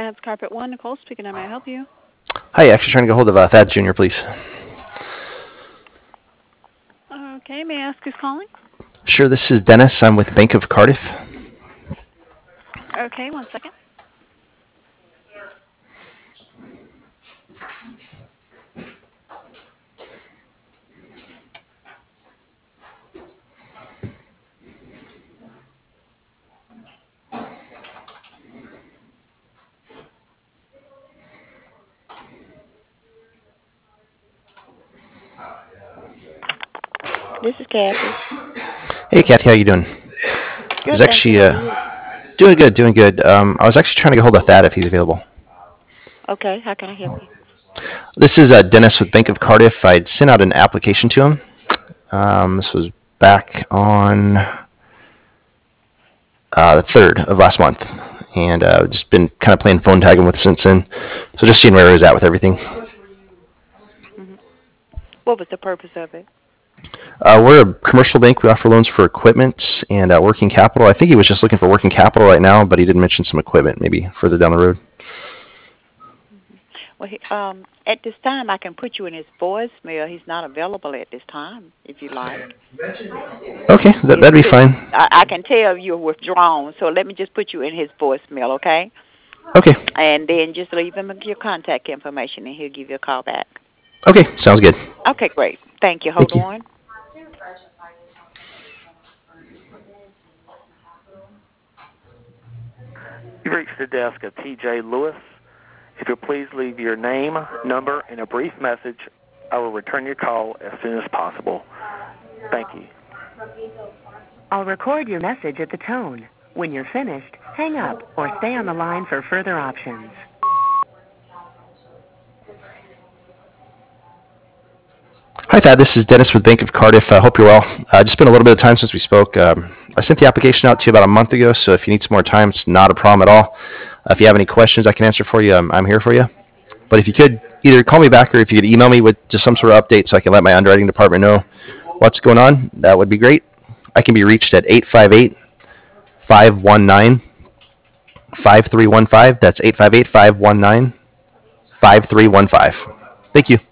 Thad's Carpet One. Nicole speaking. How may I help you? Hi, actually trying to get hold of Thad Jr., please. Okay, may I ask who's calling? Sure, this is Dennis. I'm with Bank of Cardiff. Okay, one second. This is Kathy. Hey, Kathy, how you doing? I was Good, thank you. actually How are you? doing good, doing good. I was actually trying to get hold of Thad if he's available. Okay, how can I help you? This is Dennis with Bank of Cardiff. I'd sent out an application to him. This was back on the 3rd of last month. And just been kind of playing phone tag with him since then. So just seeing where he was at with everything. Hmm. What was the purpose of it? We're a commercial bank. We offer loans for equipment and working capital. I think he was just looking for working capital right now, but he did mention some equipment maybe further down the road. Well, at this time, I can put you in his voicemail. He's not available at this time, if you like. Okay, that'd be fine. I can tell you're withdrawn, so let me just put you in his voicemail, okay? Okay. And then just leave him your contact information, and he'll give you a call back. Okay, sounds good. Okay, great. Thank you. Hold Thank you. on. You've reached the desk of T.J. Lewis. If you'll please leave your name, number, and a brief message, I will return your call as soon as possible. Thank you. I'll record your message at the tone. When you're finished, hang up or stay on the line for further options. Hi, Thad. This is Dennis with Bank of Cardiff. I hope you're well. Just been a little bit of time since we spoke. I sent the application out to you about a month ago, so if you need some more time, it's not a problem at all. If you have any questions I can answer for you, I'm here for you. But if you could either call me back or if you could email me with just some sort of update so I can let my underwriting department know what's going on, that would be great. I can be reached at 858-519-5315. That's 858-519-5315. Thank you.